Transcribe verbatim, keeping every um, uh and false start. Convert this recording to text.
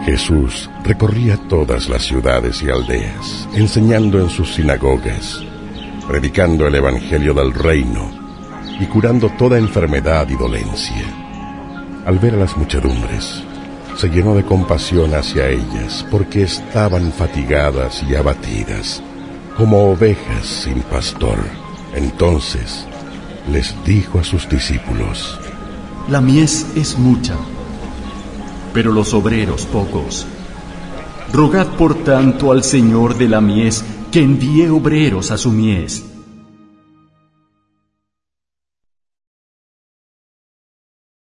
Jesús recorría todas las ciudades y aldeas, enseñando en sus sinagogas, predicando el evangelio del reino y curando toda enfermedad y dolencia. Al ver a las muchedumbres, se llenó de compasión hacia ellas, porque estaban fatigadas y abatidas, como ovejas sin pastor. Entonces les dijo a sus discípulos: La mies es mucha, pero los obreros pocos. Rogad por tanto al Señor de la mies que envíe obreros a su mies.